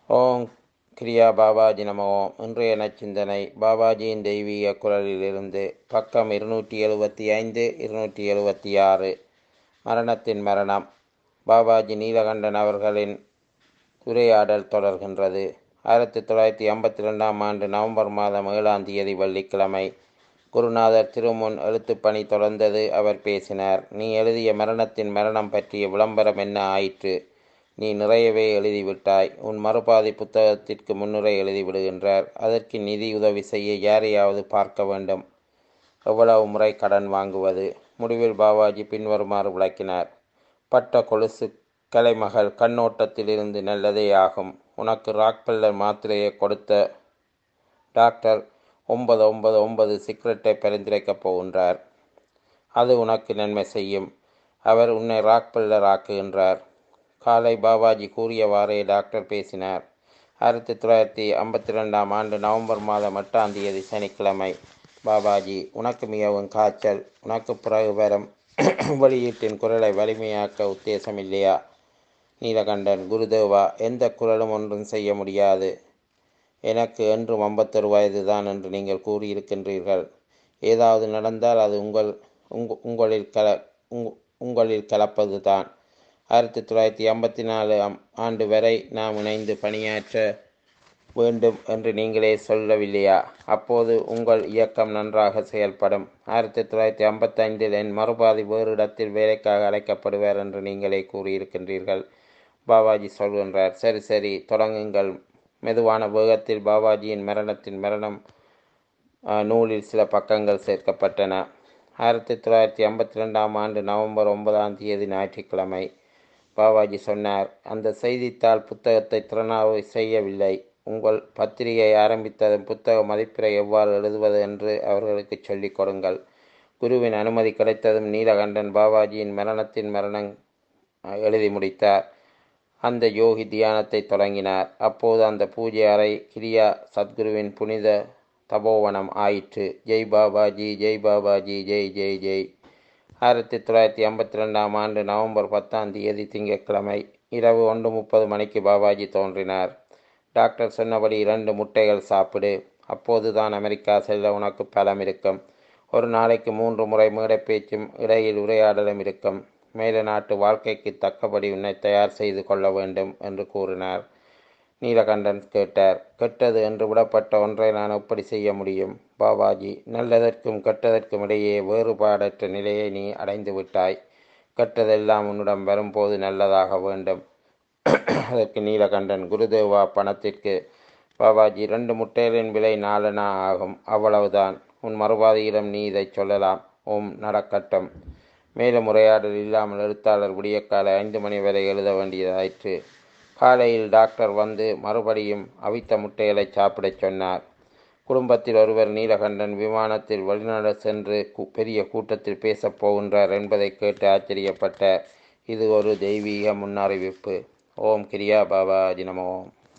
ஓம் கிரியா பாபாஜி நமோ. இன்றைய நச்சிந்தனை பாபாஜியின் தெய்வீக குரலிலிருந்து பக்கம் 275 276. மரணத்தின் மரணம். பாபாஜி நீலகண்டன் அவர்களின் உரையாடல் தொடர்கின்றது. 1952 ஆண்டு நவம்பர் மாதம் 7ஆம் தேதி வெள்ளிக்கிழமை. குருநாதர் திருமுன் எழுத்துப்பணி தொடர்ந்தது. அவர் பேசினார். நீ எழுதிய மரணத்தின் மரணம் பற்றிய விளம்பரம் என்ன ஆயிற்று? நீ நிறையவே எழுதிவிட்டாய். உன் மறுபாதி புத்தகத்திற்கு முன்னுரை எழுதிவிடுகின்றார். அதற்கு நிதி உதவி செய்ய யாரையாவது பார்க்க வேண்டும். எவ்வளவு முறை கடன் வாங்குவது? முடிவில் பாபாஜி பின்வருமாறு விளக்கினார். பட்ட கொலுசு கலைமகள் கண்ணோட்டத்திலிருந்து நல்லதே ஆகும். உனக்கு ராக்பெல்லர் மாத்திரையை கொடுத்த டாக்டர் 999 சிகரெட்டை பரிந்துரைக்கப் போகின்றார். அது உனக்கு நன்மை செய்யும். அவர் உன்னை ராக்பெல்லர் ஆக்குகின்றார். காலை பாபாஜி கூறியவாறே டாக்டர் பேசினார். 1952 ஆண்டு நவம்பர் மாதம் 8ஆம் தேதி சனிக்கிழமை. பாபாஜி, உனக்கு மிகவும் காய்ச்சல். உனக்கு பிறகு வரும் வெளியீட்டின் குரலை வலிமையாக்க உத்தேசம் இல்லையா? நீலகண்டன், குருதேவா, எந்த குரலும் ஒன்றும் செய்ய முடியாது. எனக்கு என்றும் 51 வயது தான் என்று நீங்கள் கூறியிருக்கின்றீர்கள். ஏதாவது நடந்தால் அது உங்களில் கலப்பது தான். 1954 ஆண்டு வரை நாம் இணைந்து பணியாற்ற வேண்டும் என்று நீங்களே சொல்லவில்லையா? அப்போது உங்கள் இயக்கம் நன்றாக செயல்படும். 1955 என் மறுபாதி வேறு இடத்தில் வேலைக்காக அழைக்கப்படுவார் என்று நீங்களே கூறியிருக்கின்றீர்கள். பாபாஜி சொல்கின்றார். சரி சரி, தொடங்குங்கள். மெதுவான வேகத்தில் பாபாஜியின் மரணத்தின் மரணம் நூலில் சில பக்கங்கள் சேர்க்கப்பட்டன. 1952 ஆண்டு நவம்பர் 9ஆம் தேதி ஞாயிற்றுக்கிழமை. பாபாஜி சொன்னார். அந்த செய்தித்தாள் புத்தகத்தை திறனாய்வு செய்யவில்லை. உங்கள் பத்திரிகை ஆரம்பித்ததும் புத்தக மதிப்புரை எவ்வாறு எழுதுவது என்று அவர்களுக்கு சொல்லிக் கொடுங்கள். குருவின் அனுமதி கிடைத்ததும் நீலகண்டன் பாபாஜியின் மரணத்தின் மரணம் எழுதி முடித்தார். அந்த யோகி தியானத்தை தொடங்கினார். அப்போது அந்த பூஜை அறை கிரியா சத்குருவின் புனித தபோவனம் ஆயிற்று. ஜெய் பாபாஜி, ஜெய் பாபாஜி, ஜெய் ஜெய் ஜெய். 1952 ஆண்டு நவம்பர் 10ஆம் தேதி திங்கட்கிழமை இரவு 1:30 மணிக்கு பாபாஜி தோன்றினார். டாக்டர் சொன்னபடி 2 முட்டைகள் சாப்பிடு. அப்போதுதான் அமெரிக்கா செல்ல உனக்கு பலம் இருக்கும். ஒரு நாளைக்கு 3 முறை மேடை பேச்சும் இடையில் உரையாடலும் இருக்கும். மேல நாட்டு வாழ்க்கைக்கு தக்கபடி உன்னை தயார் செய்து கொள்ள வேண்டும் என்று கூறினார். நீலகண்டன் கேட்டார். கெட்டது என்று விடப்பட்ட ஒன்றை நான் எப்படி செய்ய முடியும்? பாபாஜி, நல்லதற்கும் கெட்டதற்கும் இடையே வேறுபாடற்ற நிலையை நீ அடைந்து விட்டாய். கெட்டதெல்லாம் உன்னிடம் வரும்போது நல்லதாக வேண்டும். அதற்கு நீலகண்டன், குருதேவா, பணத்திற்கு. பாபாஜி, 2 முட்டைகளின் விலை 4 அணா ஆகும். அவ்வளவுதான். உன் மறுபாதியிடம் நீ இதை சொல்லலாம். ஓம் நடக்கட்டும். மேலும் உரையாடல் இல்லாமல் எழுத்தாளர் விடியற்காலை 5 மணி வரை எழுத வேண்டியதாயிற்று. காலையில் டாக்டர் வந்து மறுபடியும் அவித்த முட்டைகளை சாப்பிடச் சொன்னார். குடும்பத்தில் ஒருவர் நீலகண்டன் விமானத்தில் வெளிநாடு சென்று பெரிய கூட்டத்தில் பேசப் போகின்றார் என்பதை கேட்டு ஆச்சரியப்பட்டார். இது ஒரு தெய்வீக முன்னறிவிப்பு. ஓம் கிரியா பாபாஜி நமோ.